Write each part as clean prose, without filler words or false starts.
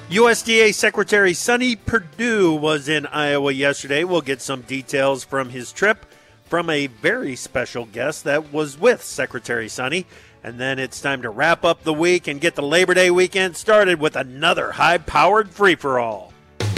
USDA Secretary Sonny Perdue was in Iowa yesterday. We'll get some details from his trip from a very special guest that was with Secretary Sonny. And then it's time to wrap up the week and get the Labor Day weekend started with another high-powered free-for-all.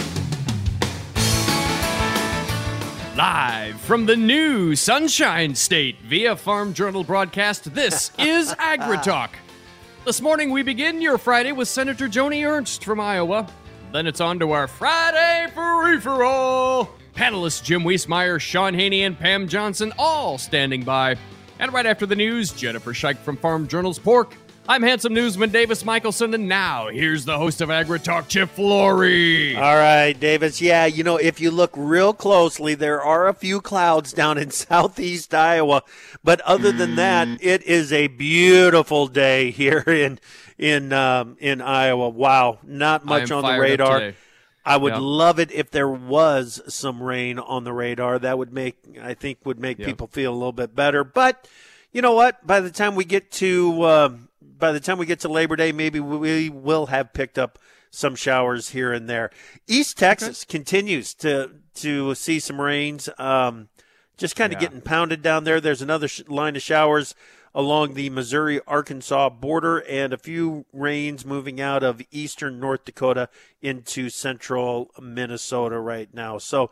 Live from the new Sunshine State via Farm Journal broadcast, this is AgriTalk. This morning we begin your Friday with Senator Joni Ernst from Iowa. Then it's on to our Friday free-for-all. Panelists Jim Wiesmeyer, Sean Haney, and Pam Johnson all standing by. And right after the news, Jennifer Scheich from Farm Journal's Pork. I'm handsome newsman Davis Michelson, and now here's the host of AgriTalk, Chip Flory. All right, Davis. Yeah, if you look real closely, there are a few clouds down in southeast Iowa, but other than that, it is a beautiful day here in Iowa. Wow, not much on the radar. I would love it if there was some rain on the radar. That would make people feel a little bit better. But you know what? By the time we get to Labor Day, maybe we will have picked up some showers here and there. East Texas continues to see some rains, just kind of getting pounded down there. There's another line of showers along the Missouri-Arkansas border and a few rains moving out of eastern North Dakota into central Minnesota right now. So,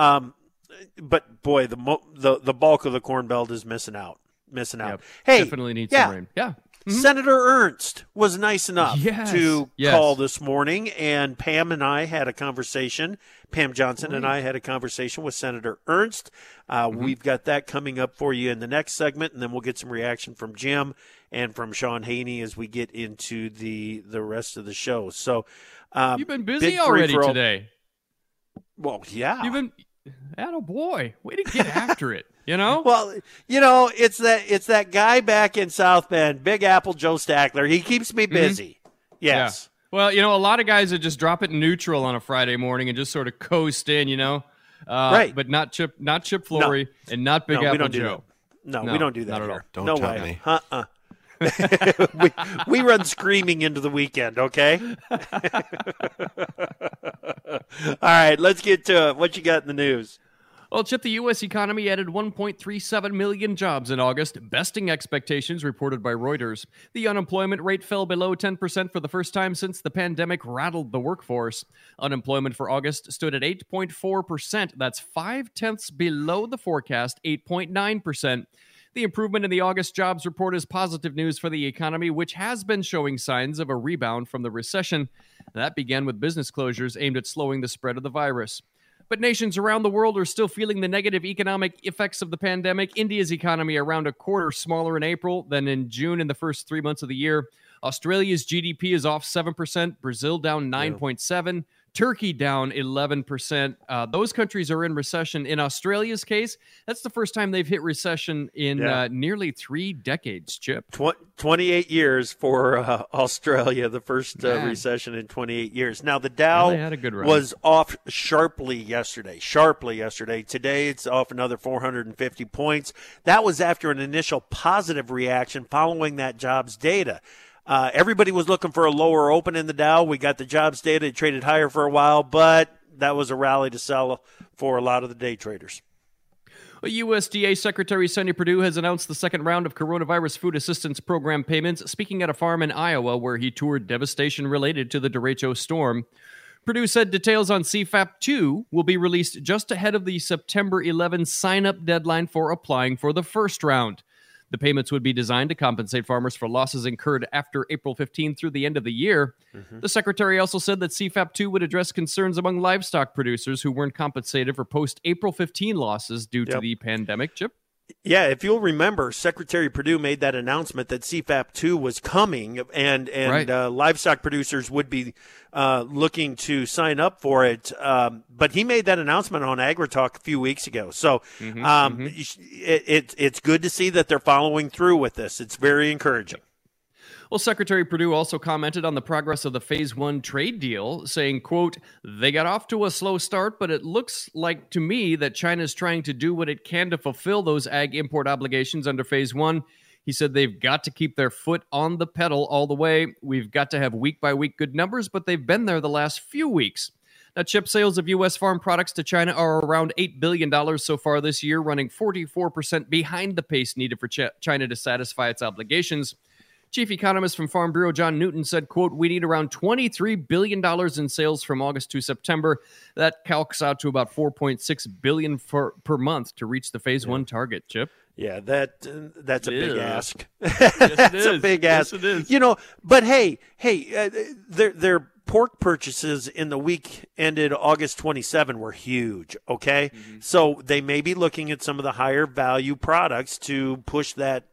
but boy, the bulk of the Corn Belt is missing out. Yep. Hey, definitely need some rain. Yeah. Mm-hmm. Senator Ernst was nice enough to call this morning, and Pam and I had a conversation. Pam Johnson and I had a conversation with Senator Ernst. We've got that coming up for you in the next segment, and then we'll get some reaction from Jim and from Sean Haney as we get into the rest of the show. So you've been busy already today. Well, yeah. You've been attaboy. Way to get after it. Well, it's that guy back in South Bend, Big Apple Joe Stackler. He keeps me busy. Yes. Yeah. Well, a lot of guys that just drop it in neutral on a Friday morning and just sort of coast in, right. But not Chip Flory and not Big Apple Joe. No, we don't do that. Not at all. Don't tell me. we run screaming into the weekend, okay? All right, let's get to it. What you got in the news? Well, Chip, the U.S. economy added 1.37 million jobs in August, besting expectations reported by Reuters. The unemployment rate fell below 10% for the first time since the pandemic rattled the workforce. Unemployment for August stood at 8.4%. That's 0.5 below the forecast, 8.9%. The improvement in the August jobs report is positive news for the economy, which has been showing signs of a rebound from the recession. That began with business closures aimed at slowing the spread of the virus. But nations around the world are still feeling the negative economic effects of the pandemic. India's economy around a quarter smaller in April than in June in the first 3 months of the year. Australia's GDP is off 7%, Brazil down 9.7%, Turkey down 11%. Those countries are in recession. In Australia's case, that's the first time they've hit recession in nearly 3 decades, Chip. 28 years for Australia, the first recession in 28 years. Now, the Dow had a good run. was off sharply yesterday. Today, it's off another 450 points. That was after an initial positive reaction following that jobs data. Everybody was looking for a lower open in the Dow. We got the jobs data. It traded higher for a while, but that was a rally to sell for a lot of the day traders. USDA Secretary Sonny Perdue has announced the second round of coronavirus food assistance program payments, speaking at a farm in Iowa where he toured devastation related to the derecho storm. Perdue said details on CFAP 2 will be released just ahead of the September 11 sign-up deadline for applying for the first round. The payments would be designed to compensate farmers for losses incurred after April 15 through the end of the year. The secretary also said that CFAP 2 would address concerns among livestock producers who weren't compensated for post-April 15 losses due to the pandemic. Chip? Yeah, if you'll remember, Secretary Perdue made that announcement that CFAP 2 was coming, and livestock producers would be looking to sign up for it. But he made that announcement on AgriTalk a few weeks ago. So it's good to see that they're following through with this. It's very encouraging. Well, Secretary Perdue also commented on the progress of the Phase 1 trade deal, saying, quote, "They got off to a slow start, but it looks like to me that China's trying to do what it can to fulfill those ag import obligations under Phase 1. He said they've got to keep their foot on the pedal all the way. We've got to have week-by-week good numbers, but they've been there the last few weeks. Now, chip sales of U.S. farm products to China are around $8 billion so far this year, running 44% behind the pace needed for China to satisfy its obligations. Chief economist from Farm Bureau John Newton said, quote, "We need around $23 billion in sales from August to September. That calcs out to about $4.6 billion per month to reach the phase 1 target." Chip? Yeah, that's a big ask. Yes, That's a big ask. Yes, it is. You know, but hey, their pork purchases in the week ended August 27 were huge, okay? Mm-hmm. So they may be looking at some of the higher value products to push that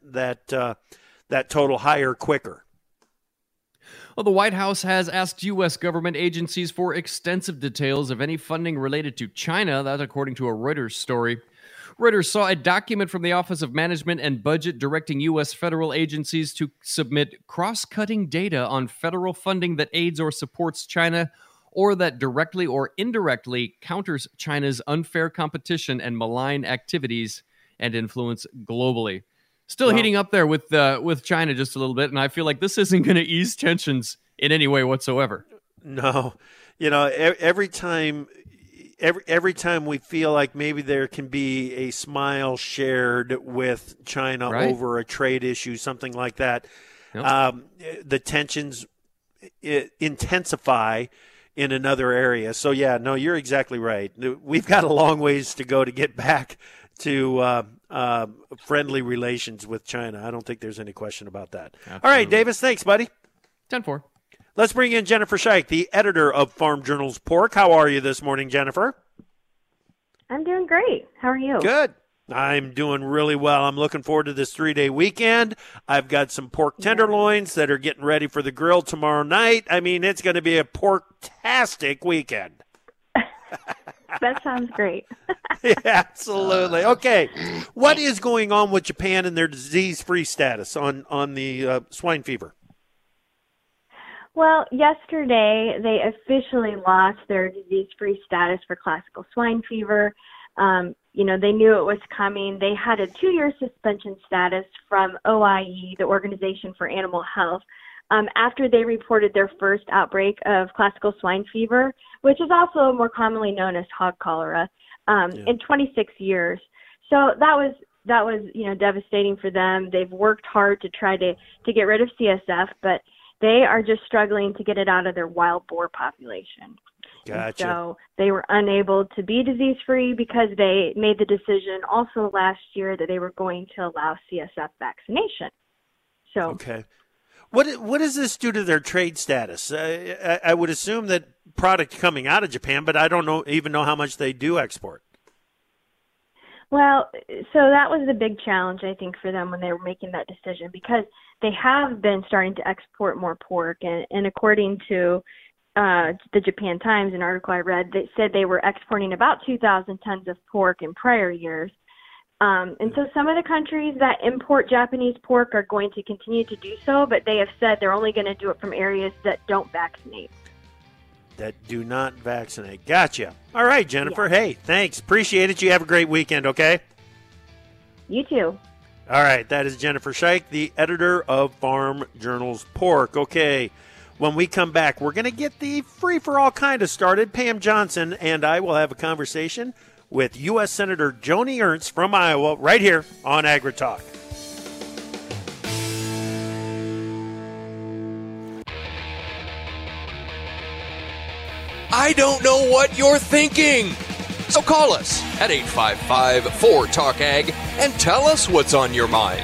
total higher quicker. Well, the White House has asked U.S. government agencies for extensive details of any funding related to China. That's according to a Reuters story. Reuters saw a document from the Office of Management and Budget directing U.S. federal agencies to submit cross-cutting data on federal funding that aids or supports China or that directly or indirectly counters China's unfair competition and malign activities and influence globally. Still heating up there with China just a little bit, and I feel like this isn't going to ease tensions in any way whatsoever. No. You know, every time we feel like maybe there can be a smile shared with China over a trade issue, something like that, the tensions intensify in another area. So, yeah, no, you're exactly right. We've got a long ways to go to get back to friendly relations with China. I don't think there's any question about that. Absolutely. All right, Davis, thanks, buddy. 10-4. Let's bring in Jennifer Scheich, the editor of Farm Journal's Pork. How are you this morning, Jennifer? I'm doing great. How are you? Good. I'm doing really well. I'm looking forward to this 3-day weekend. I've got some pork tenderloins that are getting ready for the grill tomorrow night. I mean, it's going to be a pork-tastic weekend. That sounds great. Yeah, absolutely. Okay. What is going on with Japan and their disease-free status on the swine fever? Well, yesterday they officially lost their disease-free status for classical swine fever. They knew it was coming. They had a 2-year suspension status from OIE, the Organization for Animal Health, after they reported their first outbreak of classical swine fever, which is also more commonly known as hog cholera, in 26 years. So that was devastating for them. They've worked hard to try to get rid of CSF, but they are just struggling to get it out of their wild boar population. Gotcha. So they were unable to be disease-free because they made the decision also last year that they were going to allow CSF vaccination. So okay. What does this do to their trade status? I would assume that product coming out of Japan, but I don't even know how much they do export. Well, so that was the big challenge, I think, for them when they were making that decision, because they have been starting to export more pork. And according to the Japan Times, an article I read, they said they were exporting about 2,000 tons of pork in prior years. And so some of the countries that import Japanese pork are going to continue to do so, but they have said they're only going to do it from areas that don't vaccinate. That do not vaccinate. Gotcha. All right, Jennifer. Yeah. Hey, thanks. Appreciate it. You have a great weekend, okay? You too. All right. That is Jennifer Scheich, the editor of Farm Journal's Pork. Okay. When we come back, we're going to get the free-for-all kind of started. Pam Johnson and I will have a conversation with U.S. Senator Joni Ernst from Iowa right here on AgriTalk. I don't know what you're thinking. So call us at 855-4TALK-AG and tell us what's on your mind.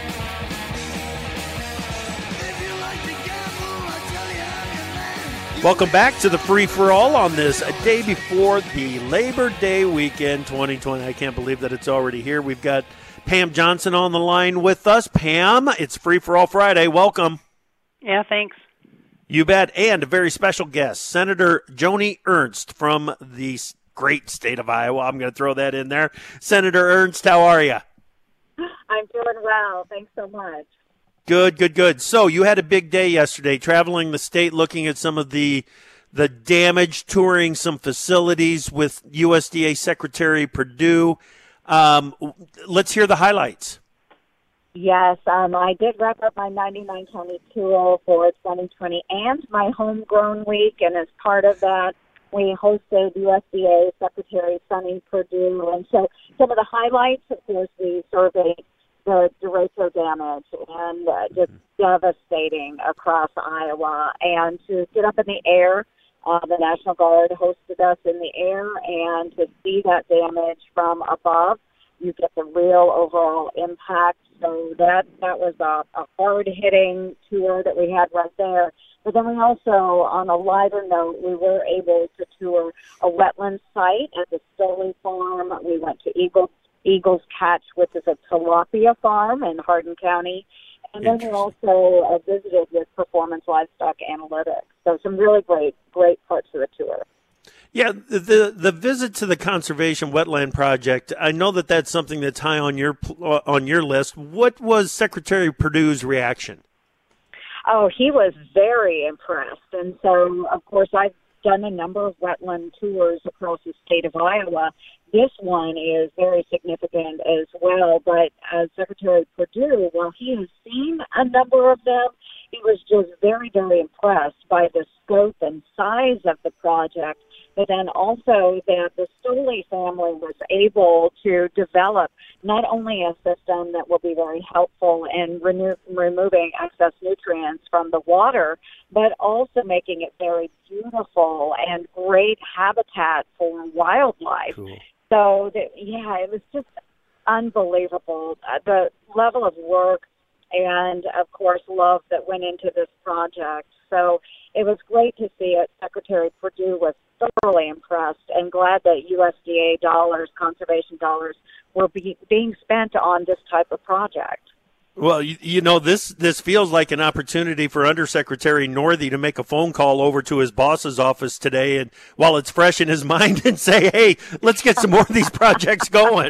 Welcome back to the free-for-all on this day before the Labor Day weekend 2020. I can't believe that it's already here. We've got Pam Johnson on the line with us. Pam, it's Free-for-all Friday. Welcome. Yeah, thanks. You bet. And a very special guest, Senator Joni Ernst from the great state of Iowa. I'm going to throw that in there. Senator Ernst, how are you? I'm doing well. Thanks so much. Good. So you had a big day yesterday, traveling the state, looking at some of the damage, touring some facilities with USDA Secretary Perdue. Let's hear the highlights. Yes, I did wrap up my 99 county tour for 2020 and my homegrown week, and as part of that, we hosted USDA Secretary Sonny Perdue. And so some of the highlights, of course, we surveyed the derecho damage and just devastating across Iowa. And to get up in the air, the National Guard hosted us in the air, and to see that damage from above, you get the real overall impact. So that was a hard-hitting tour that we had right there. But then we also, on a lighter note, we were able to tour a wetland site at the Stoley Farm. We went to Eagles Catch, which is a tilapia farm in Hardin County. And then we also visited with Performance Livestock Analytics. So some really great parts of the tour. Yeah, the visit to the Conservation Wetland Project, I know that that's something that's high on your list. What was Secretary Perdue's reaction? Oh, he was very impressed. And so, of course, I've done a number of wetland tours across the state of Iowa. This one is very significant as well. But Secretary Perdue, while he has seen a number of them, he was just very, very impressed by the scope and size of the project, but then also that the Stoley family was able to develop not only a system that will be very helpful in removing excess nutrients from the water, but also making it very beautiful and great habitat for wildlife. Cool. So, it was just unbelievable. The level of work and, of course, love that went into this project. So it was great to see it. Secretary Perdue was thoroughly impressed and glad that USDA dollars, conservation dollars, were being spent on this type of project. Well, this feels like an opportunity for Undersecretary Northey to make a phone call over to his boss's office today, and while it's fresh in his mind, and say, hey, let's get some more of these projects going.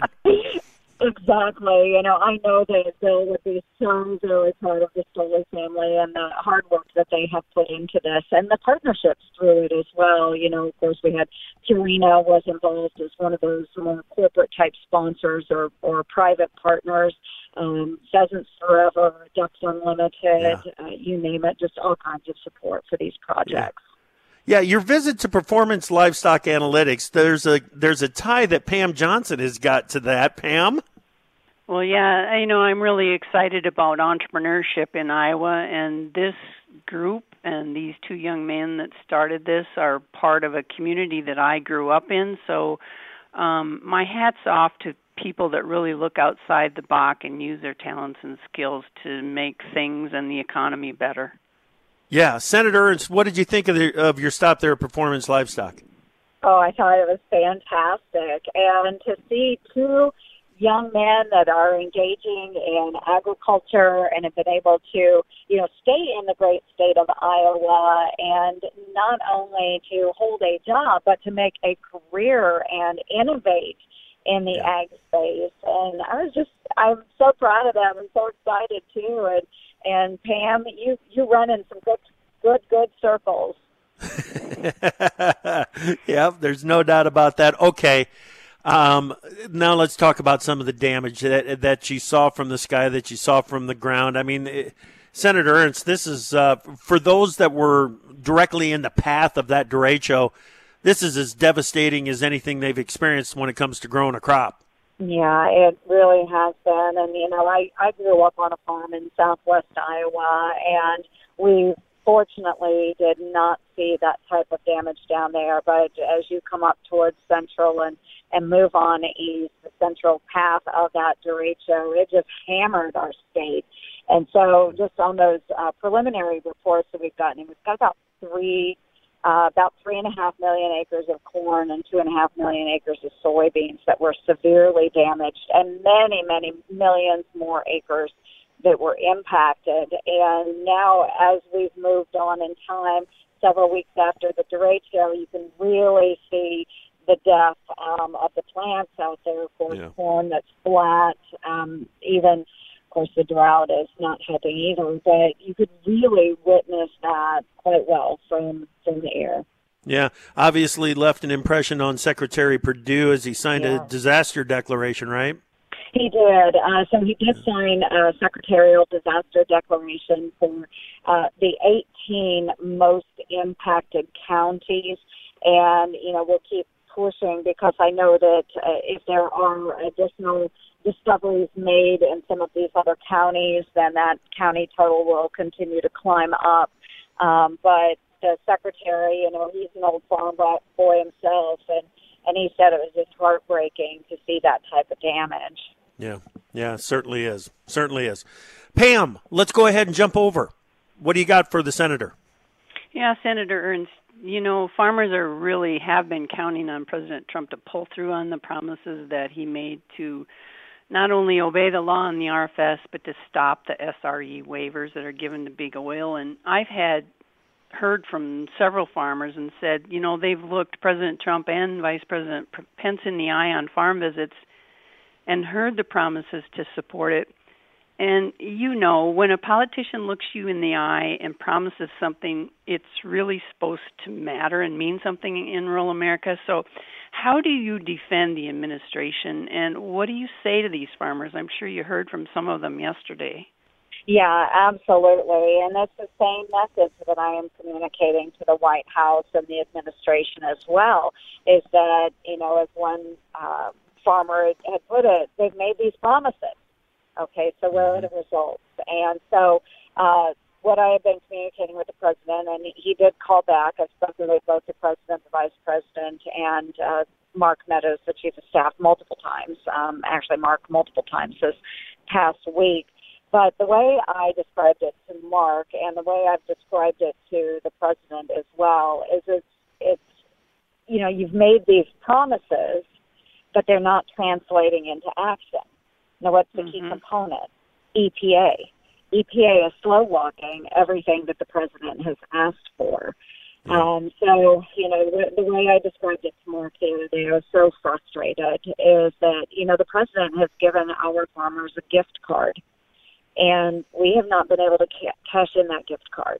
Exactly. I know that Bill would be so very proud of the Stoley family and the hard work that they have put into this and the partnerships through it as well. Of course, we had Purina was involved as one of those more corporate-type sponsors or private partners. Pheasants Forever, Ducks Unlimited, you name it, just all kinds of support for these projects. Yeah, your visit to Performance Livestock Analytics, there's a tie that Pam Johnson has got to that. Pam? Well, yeah, I'm really excited about entrepreneurship in Iowa, and this group and these two young men that started this are part of a community that I grew up in. So my hat's off to people that really look outside the box and use their talents and skills to make things and the economy better. Yeah, Senator Ernst, what did you think of your stop there at Performance Livestock? Oh, I thought it was fantastic. And to see two young men that are engaging in agriculture and have been able to, stay in the great state of Iowa and not only to hold a job, but to make a career and innovate in the ag space. And I'm so proud of them and so excited too. And Pam, you run in some good circles. Yeah, there's no doubt about that. Okay, now let's talk about some of the damage that you saw from the sky, that you saw from the ground. I mean, Senator Ernst, this is for those that were directly in the path of that derecho, this is as devastating as anything they've experienced when it comes to growing a crop. Yeah, it really has been. And, I grew up on a farm in southwest Iowa, and we fortunately did not see that type of damage down there. But as you come up towards central and move on east, the central path of that derecho, it just hammered our state. And so just on those preliminary reports that we've gotten, we've got about 3.5 million acres of corn and 2.5 million acres of soybeans that were severely damaged, and many, many millions more acres that were impacted. And now, as we've moved on in time, several weeks after the derecho, you can really see the death of the plants out there. Of course, corn that's flat, even. Of course, the drought is not helping either, but you could really witness that quite well from the air. Yeah, obviously left an impression on Secretary Perdue as he signed a disaster declaration, right? He did. So he did sign a secretarial disaster declaration for the 18 most impacted counties. And, we'll keep pushing because I know that if there are additional discoveries made in some of these other counties, then that county total will continue to climb up. But the secretary, he's an old farm boy himself, and he said it was just heartbreaking to see that type of damage. Yeah, certainly is. Pam, let's go ahead and jump over. What do you got for the senator? Yeah, Senator Ernst, farmers have been counting on President Trump to pull through on the promises that he made to not only obey the law on the RFS, but to stop the SRE waivers that are given to big oil. And I've heard from several farmers and said, they've looked President Trump and Vice President Pence in the eye on farm visits and heard the promises to support it. And when a politician looks you in the eye and promises something, it's really supposed to matter and mean something in rural America. So how do you defend the administration, and what do you say to these farmers? I'm sure you heard from some of them yesterday. Yeah, absolutely. And that's the same message that I am communicating to the White House and the administration as well, is that, as one farmer had put it, they've made these promises. Okay, so where are the results? And so what I have been communicating with the president, and he did call back. I've spoken with both the president, the vice president, and Mark Meadows, the chief of staff, multiple times. Actually, Mark multiple times this past week. But the way I described it to Mark and the way I've described it to the president as well is it's you've made these promises, but they're not translating into action. Now, what's the key component? EPA. EPA is slow-walking everything that the president has asked for. So, the way I described it to Mark the other day, I was so frustrated, is that, the president has given our farmers a gift card, and we have not been able to cash in that gift card.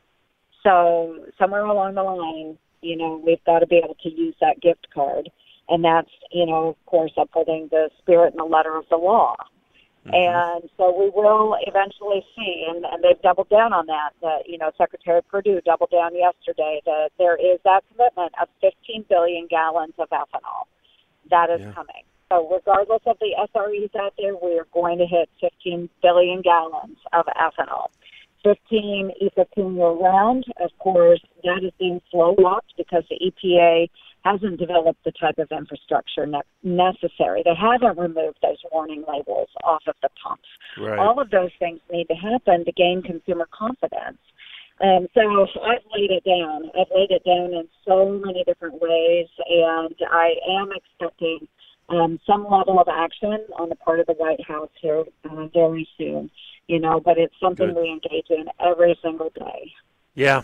So somewhere along the line, we've got to be able to use that gift card. And that's, of course, upholding the spirit and the letter of the law. And so we will eventually see, and they've doubled down on that. Secretary Perdue doubled down yesterday that there is that commitment of 15 billion gallons of ethanol. That is coming. So regardless of the SREs out there, we are going to hit 15 billion gallons of ethanol. 15 E15 year-round, of course, that is being slow-walked because the EPA hasn't developed the type of infrastructure necessary. They haven't removed those warning labels off of the pumps. Right. All of those things need to happen to gain consumer confidence. So I've laid it down. I've laid it down in so many different ways, and I am expecting some level of action on the part of the White House here very soon. But it's something we engage in every single day. Yeah.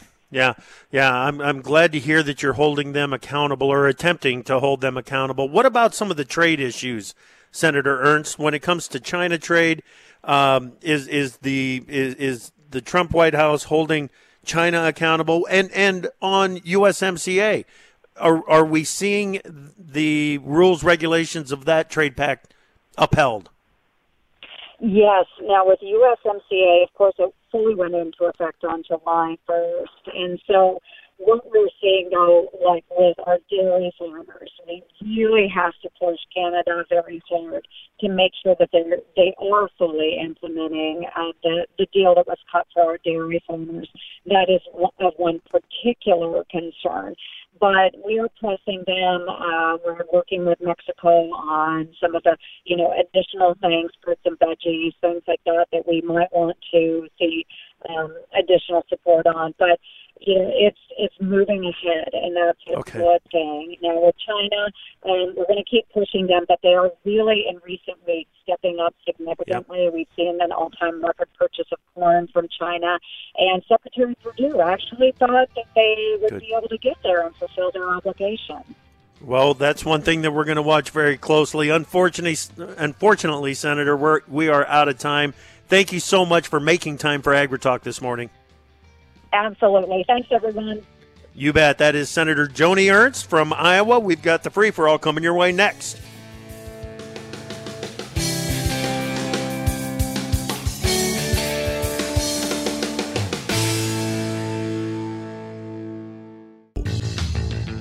I'm glad to hear that you're holding them accountable or attempting to hold them accountable. What about some of the trade issues, Senator Ernst? When it comes to China trade, is the Trump White House holding China accountable? And on USMCA, are we seeing the rules, regulations of that trade pact upheld? Yes. Now, with USMCA, of course, it fully went into effect on July 1st. And so what we're seeing, though, like with our dairy farmers, we really have to push Canada very hard to make sure that they are fully implementing the deal that was cut for our dairy farmers. That is of one particular concern. But we are pressing them. We're working with Mexico on some of the, additional things, fruits and veggies, things like that we might want to see additional support on. But it's moving ahead, and that's a good thing. Now with China, we're going to keep pushing them, but they are really in recent weeks stepping up significantly. Yep. We've seen an all-time record purchase of corn from China, and Secretary Perdue actually thought that they would be able to get there and fulfill their obligation. Well, that's one thing that we're going to watch very closely. Unfortunately, Senator, we are out of time. Thank you so much for making time for AgriTalk this morning. Absolutely. Thanks, everyone. You bet. That is Senator Joni Ernst from Iowa. We've got the free-for-all coming your way next.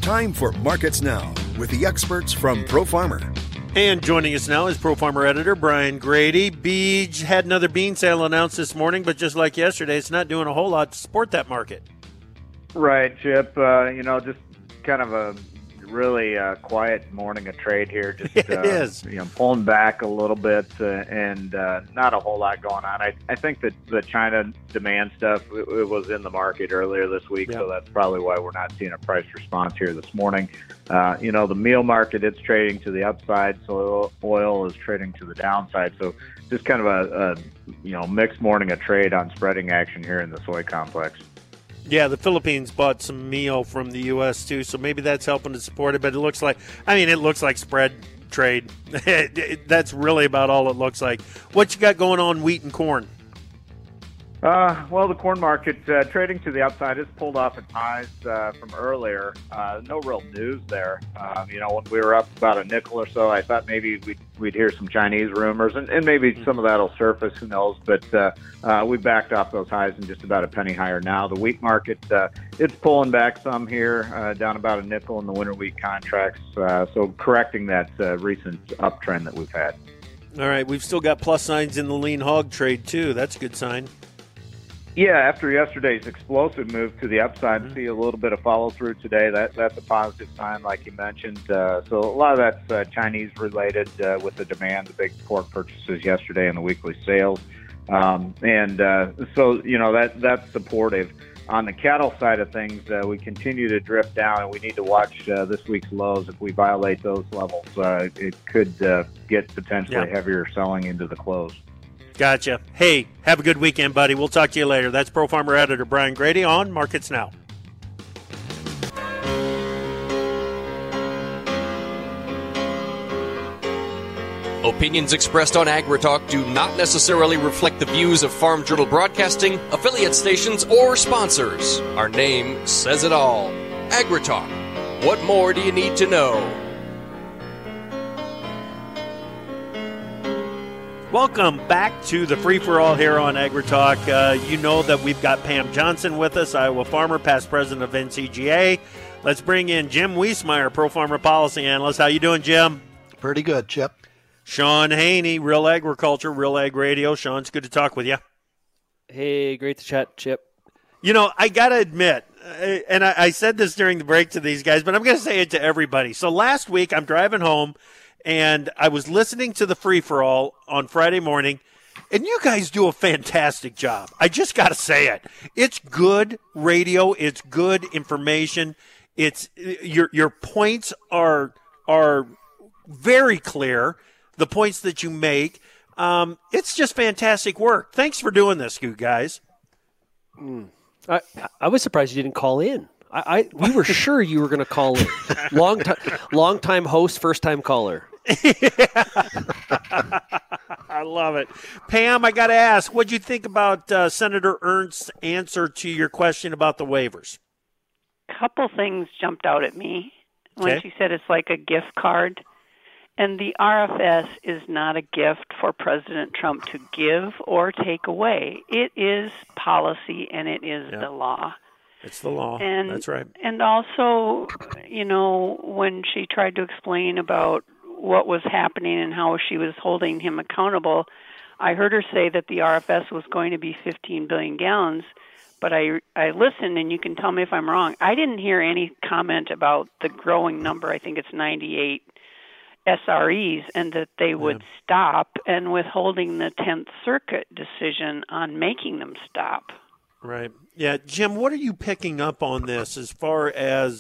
Time for Markets Now with the experts from ProFarmer. And joining us now is ProFarmer editor Brian Grady. Beej had another bean sale announced this morning, but just like yesterday, it's not doing a whole lot to support that market. Right, Chip. Just kind of a really quiet morning of trade here. Just it is. Pulling back a little bit and not a whole lot going on. I think that the China demand stuff it was in the market earlier this week, so that's probably why we're not seeing a price response here this morning. The meal market, it's trading to the upside, so oil is trading to the downside. So just kind of a mixed morning of trade on spreading action here in the soy complex. Yeah, the Philippines bought some meal from the U.S. too, so maybe that's helping to support it. But it looks like spread trade. That's really about all it looks like. What you got going on wheat and corn? Well, the corn market trading to the upside has pulled off its highs from earlier. No real news there. When we were up about a nickel or so, I thought maybe we'd hear some Chinese rumors, and maybe some of that will surface. Who knows? But we backed off those highs and just about a penny higher now. The wheat market, it's pulling back some here, down about a nickel in the winter wheat contracts. So correcting that recent uptrend that we've had. All right, we've still got plus signs in the lean hog trade too. That's a good sign. Yeah, after yesterday's explosive move to the upside, see a little bit of follow-through today. That's a positive sign, like you mentioned. So a lot of that's Chinese-related with the demand, the big pork purchases yesterday and the weekly sales. So that's supportive. On the cattle side of things, we continue to drift down, and we need to watch this week's lows. If we violate those levels, it could get potentially heavier selling into the close. Gotcha. Hey, have a good weekend, buddy. We'll talk to you later. That's ProFarmer editor Brian Grady on Markets Now. Opinions expressed on AgriTalk do not necessarily reflect the views of Farm Journal Broadcasting, affiliate stations, or sponsors. Our name says it all. AgriTalk. What more do you need to know? Welcome back to the free-for-all here on AgriTalk. You know that we've got Pam Johnson with us, Iowa farmer, past president of NCGA. Let's bring in Jim Wiesmeyer, ProFarmer policy analyst. How you doing, Jim? Pretty good, Chip. Sean Haney, Real Agriculture, Real Ag Radio. Sean, it's good to talk with you. Hey, great to chat, Chip. I got to admit, and I said this during the break to these guys, but I'm going to say it to everybody. So last week, I'm driving home, and I was listening to the free-for-all on Friday morning, and you guys do a fantastic job. I just got to say it. It's good radio. It's good information. It's your points are very clear, the points that you make. It's just fantastic work. Thanks for doing this, you guys. I was surprised you didn't call in. We were sure you were going to call in. Long time host, first time caller. I love it. Pam, I got to ask, what'd you think about Senator Ernst's answer to your question about the waivers? A couple things jumped out at me when she said it's like a gift card. And the RFS is not a gift for President Trump to give or take away. It is policy, and it is the law. It's the law. That's right. And also, when she tried to explain about what was happening and how she was holding him accountable, I heard her say that the RFS was going to be 15 billion gallons, but I listened, and you can tell me if I'm wrong. I didn't hear any comment about the growing number. I think it's 98 SREs, and that they would stop, and withholding the 10th Circuit decision on making them stop. Right. Yeah, Jim, what are you picking up on this as far as,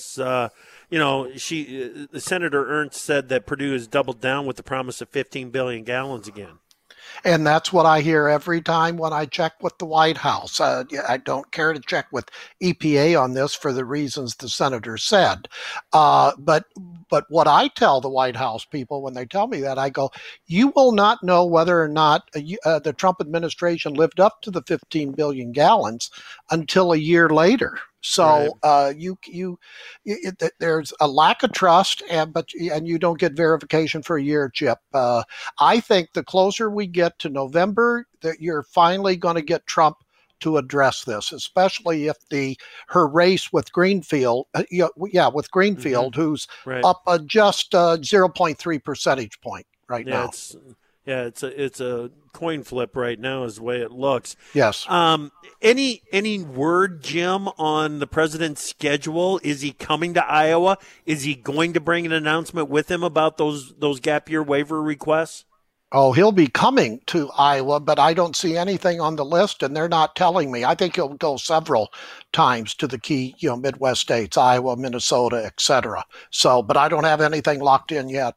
Senator Ernst said that Purdue has doubled down with the promise of 15 billion gallons again? And that's what I hear every time when I check with the White House. I don't care to check with EPA on this for the reasons the senator said. But what I tell the White House people when they tell me that, I go, you will not know whether or not the Trump administration lived up to the 15 billion gallons until a year later. So there's a lack of trust, and you don't get verification for a year, Chip. I think the closer we get to November, that you're finally going to get Trump to address this, especially if her race with Greenfield, with Greenfield, who's up just 0.3 percentage point now. It's a coin flip right now is the way it looks. Yes. Any word, Jim, on the president's schedule? Is he coming to Iowa? Is he going to bring an announcement with him about those gap year waiver requests? Oh, he'll be coming to Iowa, but I don't see anything on the list, and they're not telling me. I think he'll go several times to the key, Midwest states, Iowa, Minnesota, etc. So, but I don't have anything locked in yet.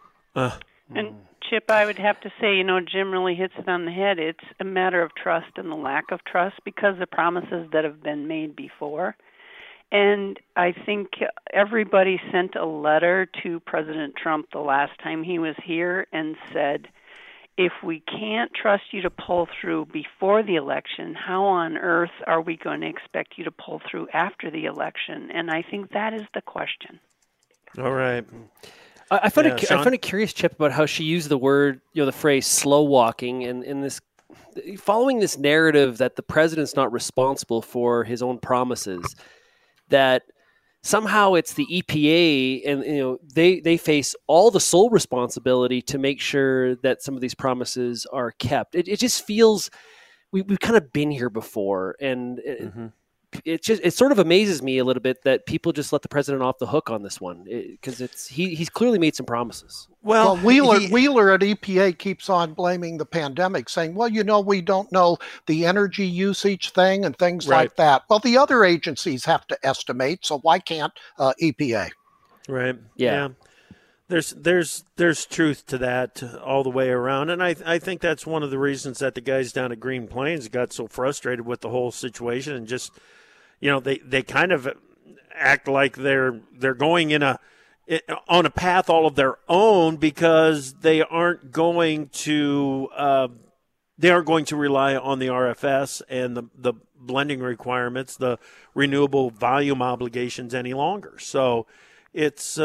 And Chip, I would have to say, Jim really hits it on the head. It's a matter of trust and the lack of trust because of promises that have been made before. And I think everybody sent a letter to President Trump the last time he was here and said, if we can't trust you to pull through before the election, how on earth are we going to expect you to pull through after the election? And I think that is the question. All right. I find it curious, Chip, about how she used the word, the phrase slow walking and in this, following this narrative that the president's not responsible for his own promises, that somehow it's the EPA and they face all the sole responsibility to make sure that some of these promises are kept. It just feels we've kind of been here before, and it sort of amazes me a little bit that people just let the president off the hook on this one because he's clearly made some promises. Well, Wheeler at EPA keeps on blaming the pandemic, saying, well, we don't know the energy usage thing and things like that. Well, the other agencies have to estimate, so why can't EPA? Right. Yeah. There's truth to that all the way around, and I think that's one of the reasons that the guys down at Green Plains got so frustrated with the whole situation and just, they kind of act like they're going on a path all of their own because they aren't going to rely on the RFS and the blending requirements, the renewable volume obligations any longer. So it's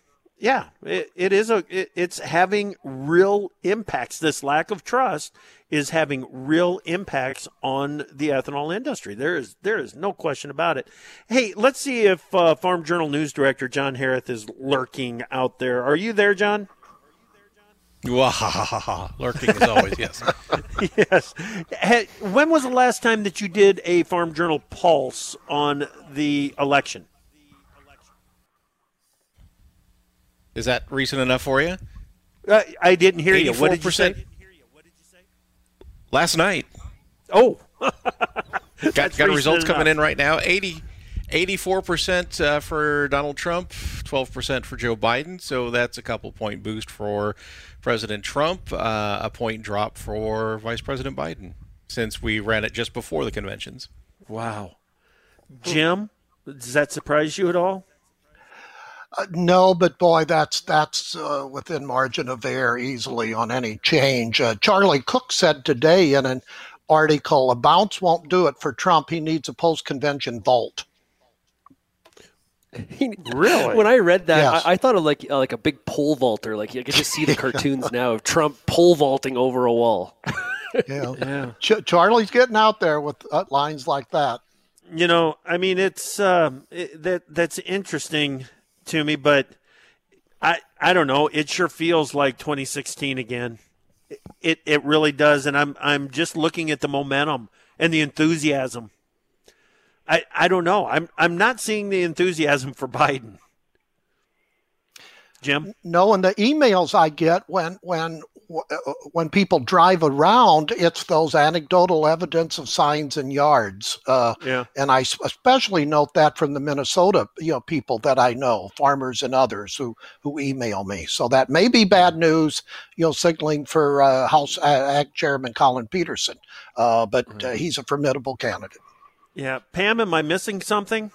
it's having real impacts. This lack of trust is having real impacts on the ethanol industry. There is no question about it. Hey, let's see if Farm Journal News Director John Harrith is lurking out there. Are you there, John? Lurking as always, yes. Yes. Hey, when was the last time that you did a Farm Journal Pulse on the election? Is that recent enough for you? I didn't hear you. What did you say? Last night. Oh. got results coming in right now. 84% for Donald Trump, 12% for Joe Biden. So that's a couple point boost for President Trump, a point drop for Vice President Biden since we ran it just before the conventions. Wow. Jim, does that surprise you at all? No, but boy, that's within margin of error easily on any change. Charlie Cook said today in an article, a bounce won't do it for Trump. He needs a post-convention vault. Really? When I read that, yes. I thought of like a big pole vaulter. Like you could just see the cartoons now of Trump pole vaulting over a wall. Yeah. Charlie's getting out there with lines like that. It's that's interesting to me, but I don't know. It sure feels like 2016 again. It really does, and I'm just looking at the momentum and the enthusiasm. I don't know. I'm not seeing the enthusiasm for Biden. Jim? No, and the emails I get when people drive around, it's those anecdotal evidence of signs and yards. And I especially note that from the Minnesota, people that I know, farmers and others who email me. So that may be bad news, signaling for House Ag Chairman Colin Peterson. But he's a formidable candidate. Yeah. Pam, am I missing something?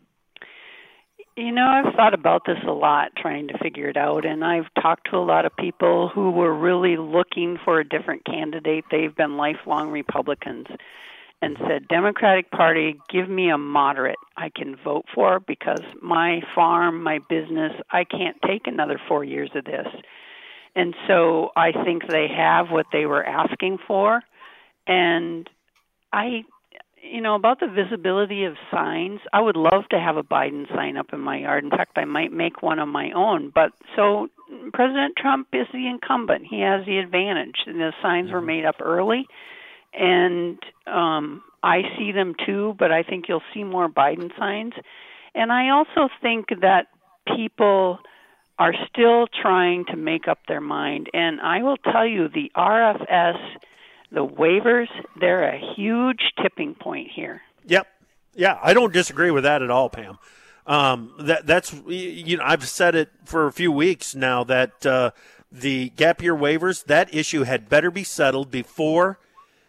I've thought about this a lot, trying to figure it out, and I've talked to a lot of people who were really looking for a different candidate. They've been lifelong Republicans and said, Democratic Party, give me a moderate I can vote for because my farm, my business, I can't take another 4 years of this. And so I think they have what they were asking for, and about the visibility of signs, I would love to have a Biden sign up in my yard. In fact, I might make one of my own. But so President Trump is the incumbent. He has the advantage. And the signs were made up early, and I see them too, but I think you'll see more Biden signs. And I also think that people are still trying to make up their mind. And I will tell you, the RFS, the waivers, they're a huge tipping point here. Yep. Yeah, I don't disagree with that at all, Pam. That's I've said it for a few weeks now that the gap year waivers, that issue had better be settled before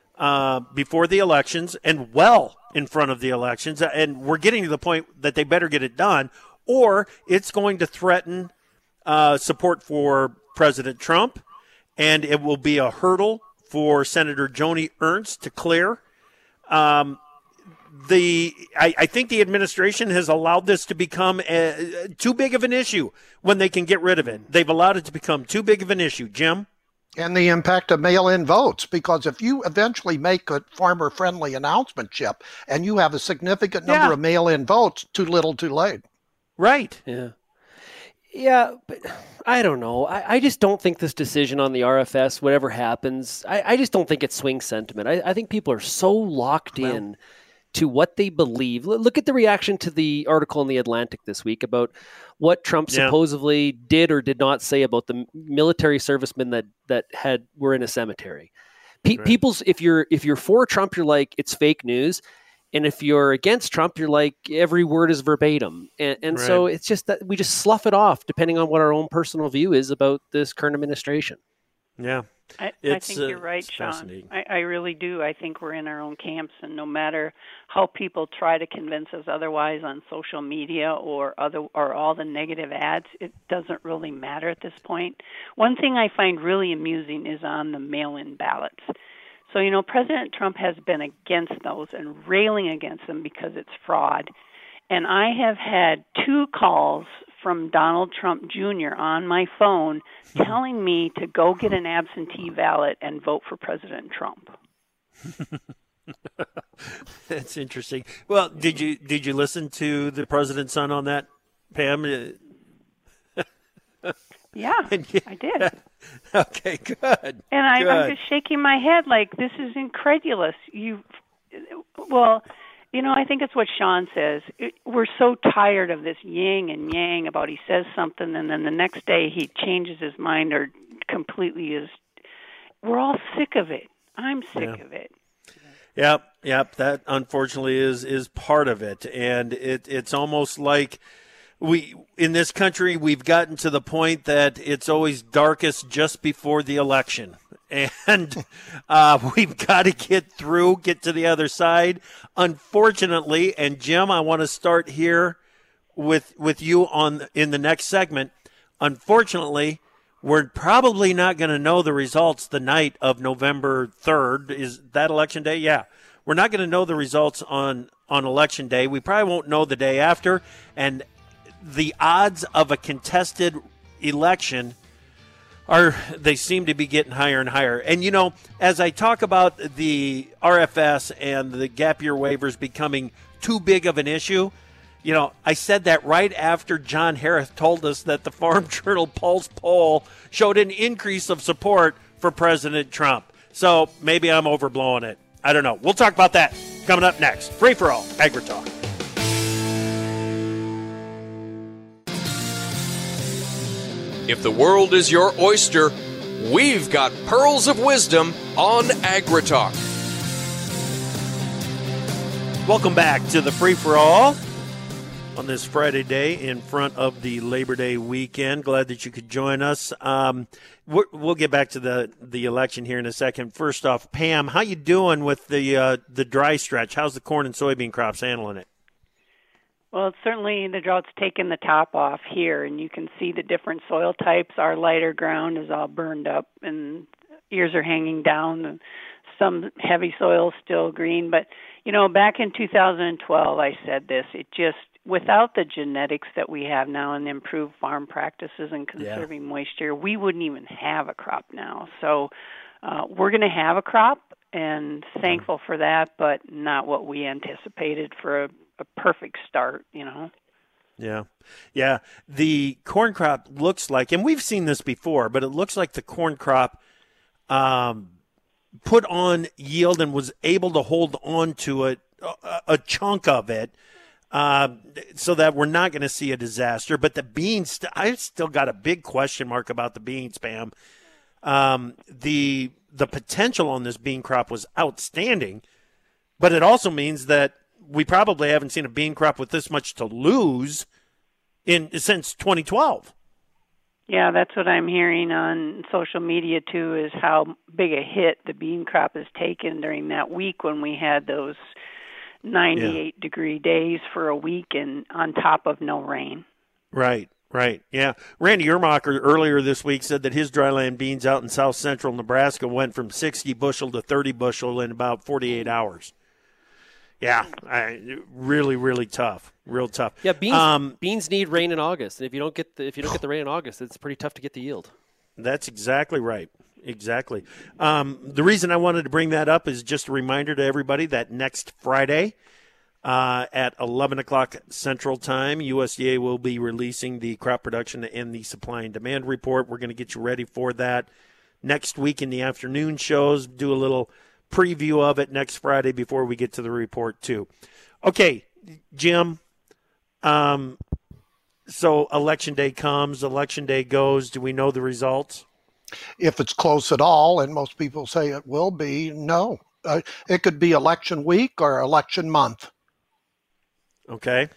the elections and well in front of the elections. And we're getting to the point that they better get it done, or it's going to threaten support for President Trump, and it will be a hurdle for Senator Joni Ernst to clear. I think the administration has allowed this to become too big of an issue when they can get rid of it. They've allowed it to become too big of an issue. Jim? And the impact of mail-in votes, because if you eventually make a farmer-friendly announcement, Chip, and you have a significant number of mail-in votes, too little, too late. Right. Yeah. Yeah, but I don't know. I just don't think this decision on the RFS, whatever happens, I just don't think it's swing sentiment. I think people are so locked in to what they believe. Look at the reaction to the article in The Atlantic this week about what Trump supposedly did or did not say about the military servicemen that were in a cemetery. People's if you're for Trump, you're like, it's fake news. And if you're against Trump, you're like, every word is verbatim. And so it's just that we just slough it off depending on what our own personal view is about this current administration. Yeah. I think you're right, Sean. I really do. I think we're in our own camps, and no matter how people try to convince us otherwise on social media or all the negative ads, it doesn't really matter at this point. One thing I find really amusing is on the mail-in ballots. So, President Trump has been against those and railing against them because it's fraud. And I have had 2 calls from Donald Trump Jr. on my phone telling me to go get an absentee ballot and vote for President Trump. That's interesting. Well, did you listen to the president's son on that, Pam? Yeah, I did. Okay, good. And I'm just shaking my head like, this is incredulous. I think it's what Sean says. We're so tired of this yin and yang about he says something and then the next day he changes his mind or completely is. We're all sick of it. I'm sick of it. Yep. That unfortunately is part of it, and it's almost like in this country, we've gotten to the point that it's always darkest just before the election. And we've got to get to the other side. Unfortunately, and Jim, I want to start here with you in the next segment. Unfortunately, we're probably not going to know the results the night of November 3rd. Is that election day? Yeah. We're not going to know the results on election day. We probably won't know the day after. And the odds of a contested election they seem to be getting higher and higher. And, as I talk about the RFS and the gap year waivers becoming too big of an issue, I said that right after John Harris told us that the Farm Journal Pulse poll showed an increase of support for President Trump. So maybe I'm overblowing it. I don't know. We'll talk about that coming up next. Free for all, AgriTalk. If the world is your oyster, we've got pearls of wisdom on AgriTalk. Welcome back to the Free for All on this Friday day in front of the Labor Day weekend. Glad that you could join us. We'll get back to the election here in a second. First off, Pam, how you doing with the dry stretch? How's the corn and soybean crops handling it? Well, certainly the drought's taken the top off here, and you can see the different soil types. Our lighter ground is all burned up, and ears are hanging down, and some heavy soil is still green. But, back in 2012, I said this. It just, without the genetics that we have now and the improved farm practices and conserving moisture, we wouldn't even have a crop now. So we're going to have a crop. and thankful for that, but not what we anticipated for a perfect start, Yeah. Yeah. The corn crop looks like, and we've seen this before, but it looks like the corn crop put on yield and was able to hold on to it, a chunk of it, so that we're not going to see a disaster. But the beans, I've still got a big question mark about the beans, Pam. The potential on this bean crop was outstanding, but it also means that we probably haven't seen a bean crop with this much to lose since 2012. Yeah, that's what I'm hearing on social media, too, is how big a hit the bean crop has taken during that week when we had those 98-degree days for a week and on top of no rain. Right, yeah. Randy Ermacher earlier this week said that his dryland beans out in south central Nebraska went from 60 bushel to 30 bushel in about 48 hours. Yeah, really, really tough. Real tough. Yeah, beans need rain in August, and if you don't get the rain in August, it's pretty tough to get the yield. That's exactly right. Exactly. The reason I wanted to bring that up is just a reminder to everybody that next Friday at 11 o'clock Central Time, USDA will be releasing the crop production and the supply and demand report. We're going to get you ready for that next week in the afternoon shows, do a little preview of it next Friday before we get to the report too. Okay, Jim. So election day comes, election day goes. Do we know the results? If it's close at all, and most people say it will be, no. It could be election week or election month. Okay.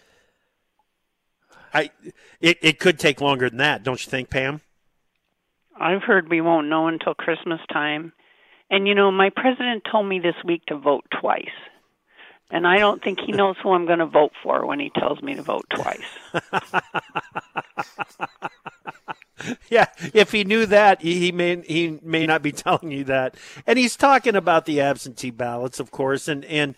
It could take longer than that, don't you think, Pam? I've heard we won't know until Christmas time. And, my president told me this week to vote twice. And I don't think he knows who I'm going to vote for when he tells me to vote twice. Yeah, if he knew that, he may not be telling you that. And he's talking about the absentee ballots, of course. And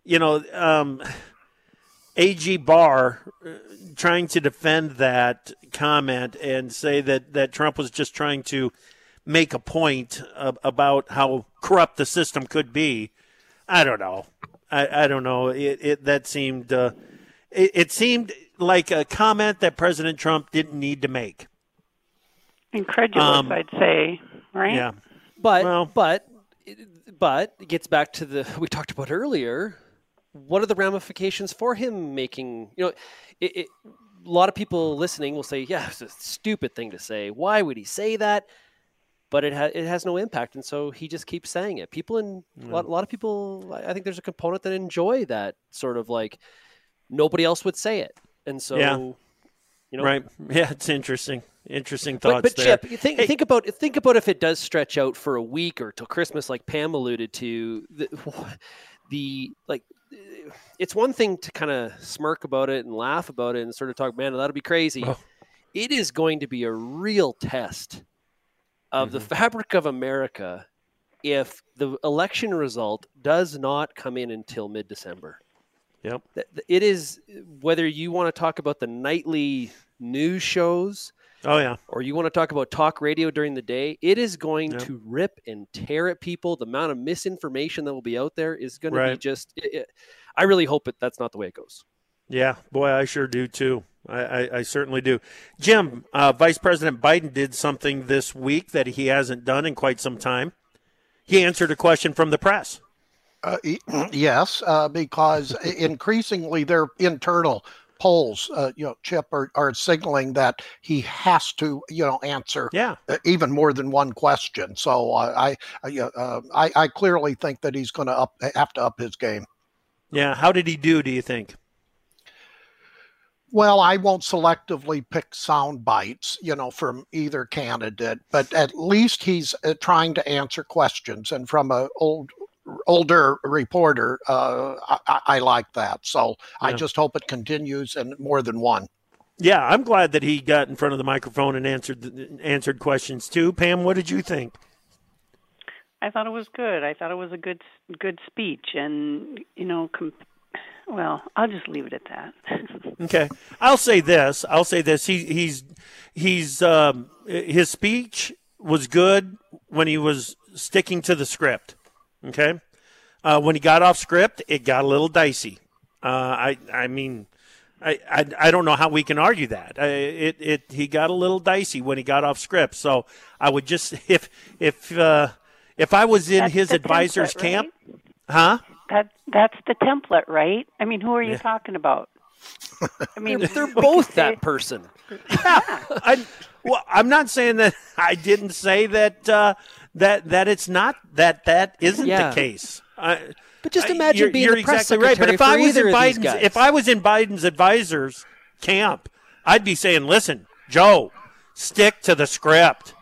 A.G. Barr trying to defend that comment and say that Trump was just trying to make a point about how corrupt the system could be. I don't know. I don't know. It seemed like a comment that President Trump didn't need to make. Incredulous, I'd say, right? Yeah. But it gets back to we talked about earlier. What are the ramifications for him making? A lot of people listening will say, "Yeah, it's a stupid thing to say. Why would he say that?" But it has no impact, and so he just keeps saying it. A lot of people, I think there's a component that enjoy that sort of like nobody else would say it, and so right, yeah, it's interesting. Interesting thoughts but there. Chip, think about if it does stretch out for a week or till Christmas, like Pam alluded to. It's one thing to kind of smirk about it and laugh about it and sort of talk, man, that'll be crazy. Oh. It is going to be a real test of the fabric of America if the election result does not come in until mid-December. Yep. It is, whether you want to talk about the nightly news shows, or you want to talk about talk radio during the day, it is going to rip and tear at people. The amount of misinformation that will be out there is going to be just I really hope that's not the way it goes. Yeah, boy, I sure do too. I certainly do. Jim, Vice President Biden did something this week that he hasn't done in quite some time. He answered a question from the press. Yes, because increasingly their internal polls, Chip, are signaling that he has to, answer even more than one question. So I clearly think that he's going to have to up his game. Yeah. How did he do you think? Well, I won't selectively pick sound bites, from either candidate, but at least he's trying to answer questions. And from an older reporter, I like that. So I just hope it continues and more than one. Yeah, I'm glad that he got in front of the microphone and answered questions too. Pam, what did you think? I thought it was good. I thought it was a good speech, and well, I'll just leave it at that. Okay, I'll say this. His speech was good when he was sticking to the script. Okay? When he got off script, it got a little dicey. I don't know how we can argue that. He got a little dicey when he got off script. So I would just if I was in his advisor's camp, right? That's the template, right? I mean, who are you talking about? I mean, they're both that person. Yeah. I'm not saying that I didn't say that that it's not that isn't the case. But just imagine being you're the press exactly right. But if I was in if Biden's advisor's camp, I'd be saying, "Listen, Joe, stick to the script."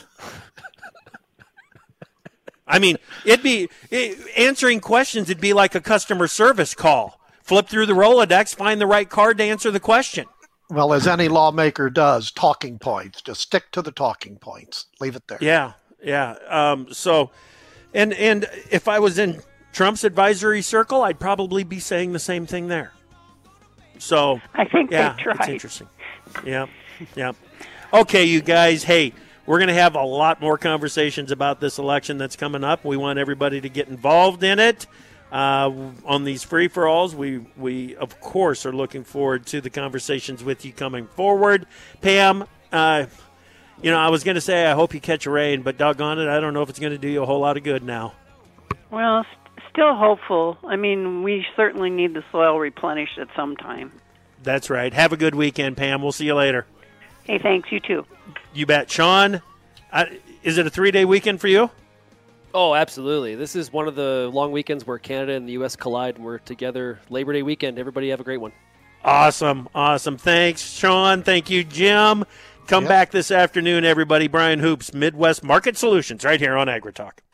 I mean, answering questions. It'd be like a customer service call. Flip through the Rolodex, find the right card to answer the question. Well, as any lawmaker does, talking points. Just stick to the talking points. Leave it there. Yeah. So, and if I was in Trump's advisory circle, I'd probably be saying the same thing there. So I think they tried. It's interesting. Yeah. Okay, you guys. Hey, we're going to have a lot more conversations about this election that's coming up. We want everybody to get involved in it. On these free-for-alls, we of course are looking forward to the conversations with you coming forward. Pam, I was going to say I hope you catch a rain, but doggone it, I don't know if it's going to do you a whole lot of good now. Well, still hopeful. I mean, we certainly need the soil replenished at some time. That's right. Have a good weekend, Pam. We'll see you later. Hey, thanks. You too. You bet. Sean, is it a 3-day weekend for you? Oh, absolutely. This is one of the long weekends where Canada and the U.S. collide, and we're together Labor Day weekend. Everybody have a great one. Awesome. Thanks, Sean. Thank you, Jim. Come back this afternoon, everybody. Brian Hoops, Midwest Market Solutions, right here on AgriTalk.